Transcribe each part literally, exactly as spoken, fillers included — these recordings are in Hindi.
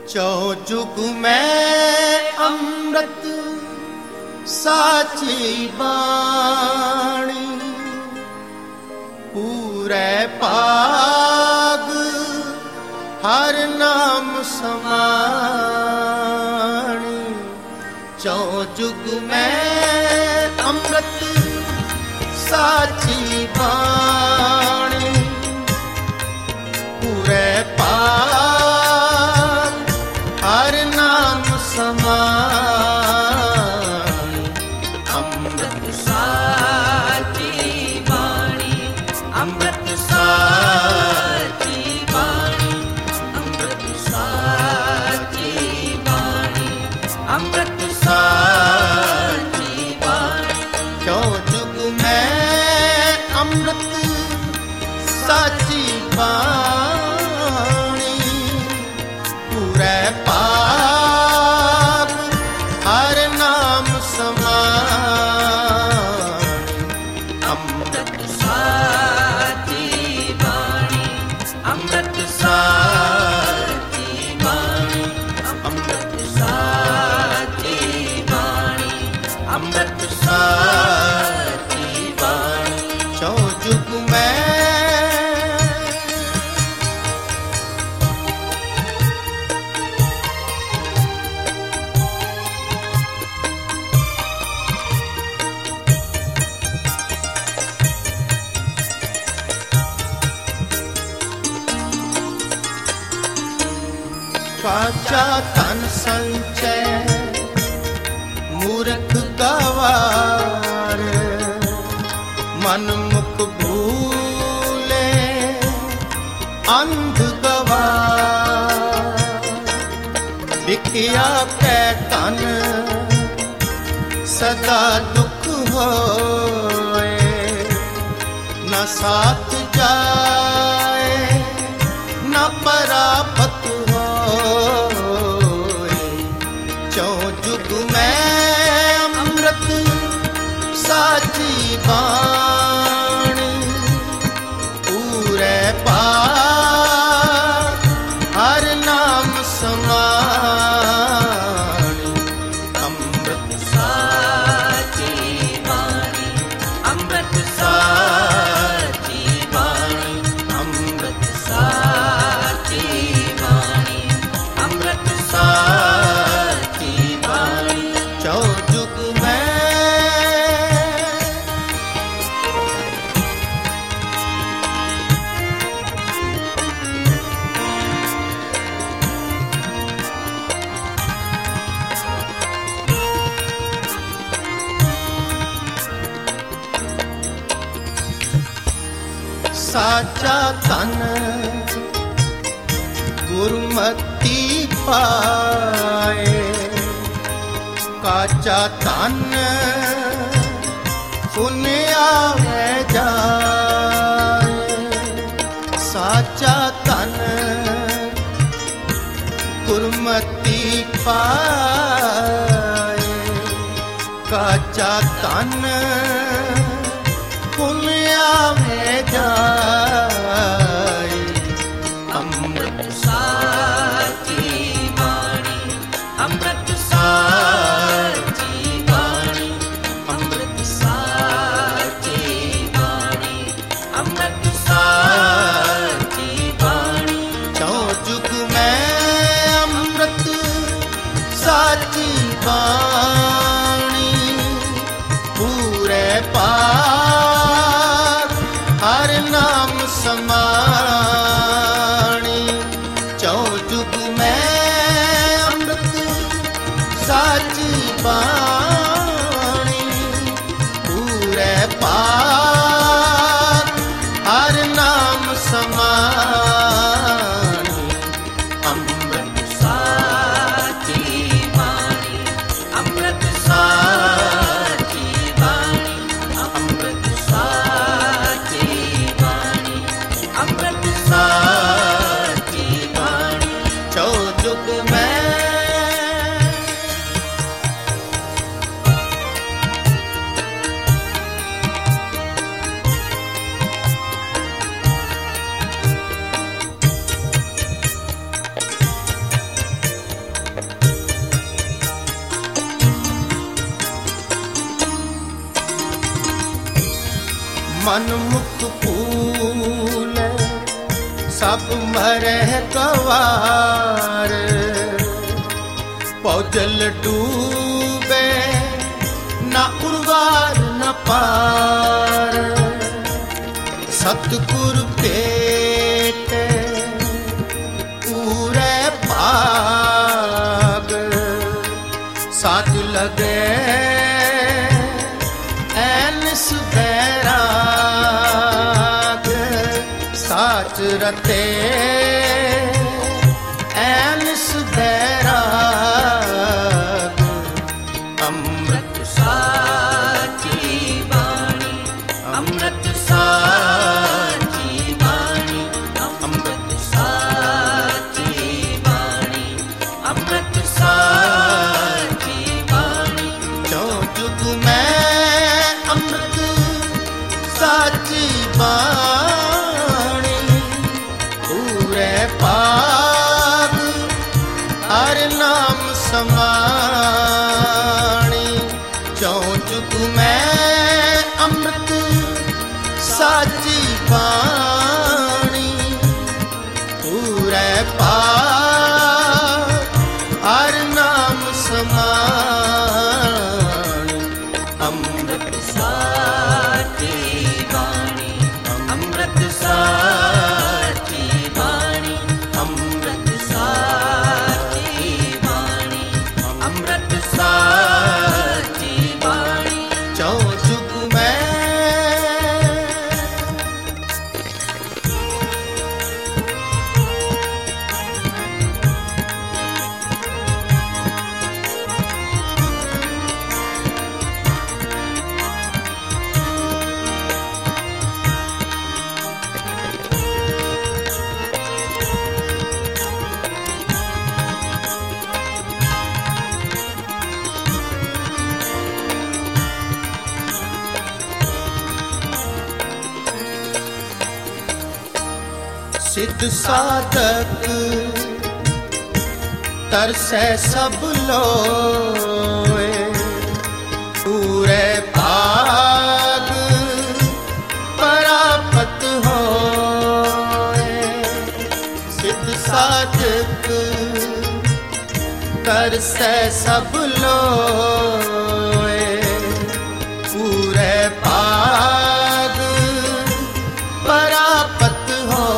चौजुग में अमृत साची बाणी, पूरे पाग हर नाम समाणी। चौजुग में अमृत साची बाणी, पूरे पाग हर नाम समानी। अमृत साची वाणी, अमृत साची वाणी, अमृत साची वाणी, अमृत साची वाणी। चौजुग में अमृत साची बाणी, पूरे पाग हर नाम समानी। अमृत साची वाणी, अमृत साची वाणी, अमृत साची वाणी, अमृत साची वाणी। चौजुग में काचा तन संचय मूर्ख गवार, मन मुख भूले अंध गवार। बिकिया के तन सदा दुख होए, न साथ जाए न परापत होए। चौजुग में अमृत साची बाणी, पूरे पार हर नाम समानी। अमृत साची वाणी, अमृत साची वाणी, अमृत साची वाणी, अमृत साची वाणी। चौजुग में साचा तन गुरमति पाए, काचा तन पुण्य आवे जाए। साचा तन गुरमति पाए, काचा तन पुण्य आवे जाए। अमृत साची वाणी, अमृत साची वाणी, अमृत साची वाणी, अमृत साची वाणी। चौजुग में अमृत साची बाणी, पूरे पार हर नाम समानी। चौजुग में अमृत साची बाणी, पूरे पार हर नाम समानी। अमृत साची वाणी, अमृत साची वाणी, मन मुख फूल सब मरह गवार, पौजल डूबे न उर्वार न पार। सतगुरु भेट पूरे भाग, साथ लगे ऐन सुबैराग। साच रते ऐन सुबैराग, अमृत साची वाणी, अमृत साची वाणी, अमृत साची वाणी, अमृत साची वाणी। जो जुग में अमृत साची वाणी, पूरे पाग हर नाम समाणी। जो जुग में अमृत साची वाणी, पूरे पाग हर नाम समाणी। अमृत साची वाणी, अमृत साची वाणी, अमृत साची वाणी, अमृत साची वाणी। जो जुग में सिद्ध साधक तरसै सब लोए, पूरे भाग परापत होए। सिद्ध साधक तरसै सब लोए, पूरे भाग परापत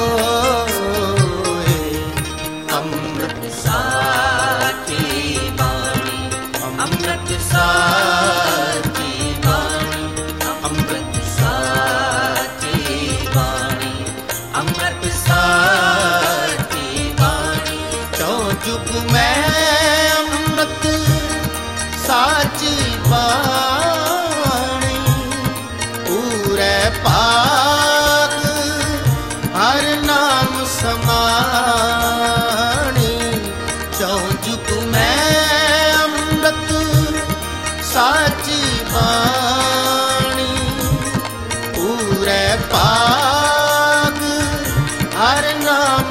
होए। अमृत साची वाणी, अमृत साची वाणी, अमृत साची वाणी, अमृत साची वाणी। जो जुग में अमृत साची वाणी, पूरे पाग हर नाम समाणी। जो जुग में अमृत साची वाणी, पूरे पाग हर नाम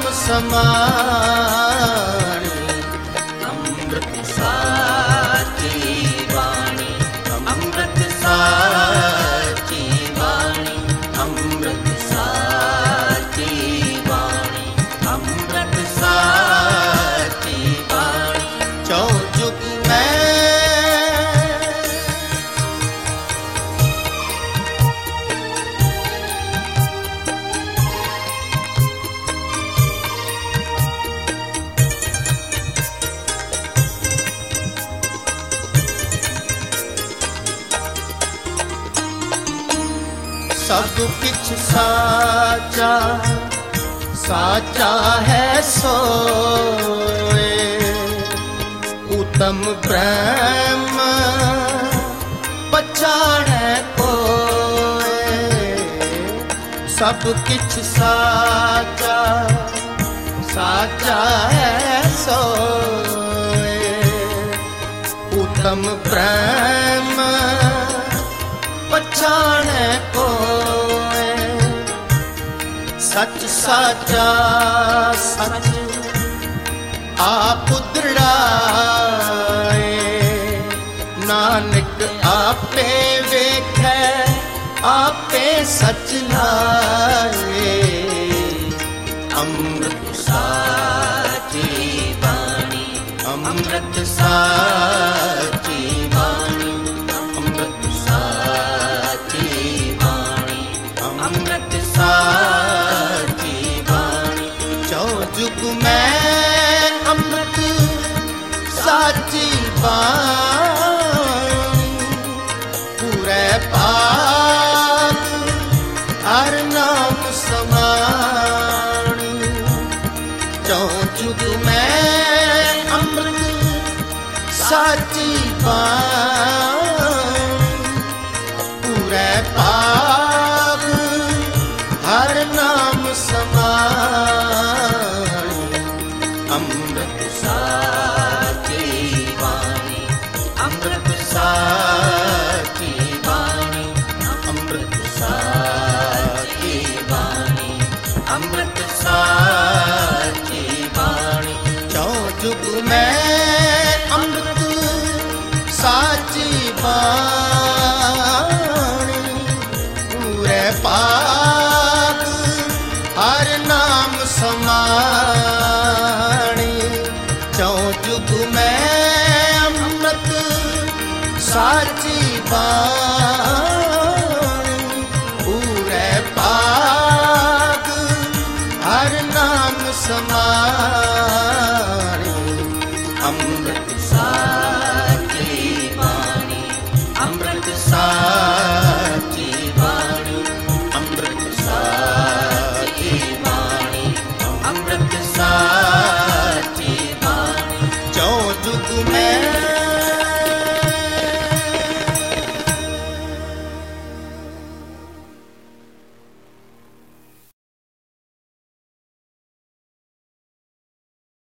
समाणी। अमृत साची वाणी, अमृत साची वाणी, अमृत साची वाणी, अमृत साची वाणी। जो जुग में सब किछ साचा साचा है सोए, उत्तम ब्रह्म पछाड़े कोए। सब किछ साचा साचा है सोए, उत्तम ब्रह्म पछाड़े कोए। सच साचा सच आप दृढ़ाए, नानक आपे वेखै आपे सच लाए। अमृत साची वाणी, अमृत साची वाणी, अमृत साची वाणी, अमृत साची वाणी। चौ जुग में अमृत साची वाणी, पूरे पाक हर नाम समाणी। चौ जुग में अमृत साची वाणी, पूरे पाक हर नाम समाणी। अमृत साची वाणी, अमृत साची वाणी, अमृत साची वाणी, अमृत साची वाणी। चौ जुग में अमृत साची वाणी, पूरे पाक हर नाम समाणी। चौ जुग में अमृत साची वाणी, पूरे पाक हर नाम समाणी। अमृत साची वाणी, अमृत साची वाणी, अमृत साची वाणी, अमृत साची वाणी। चौ जुग में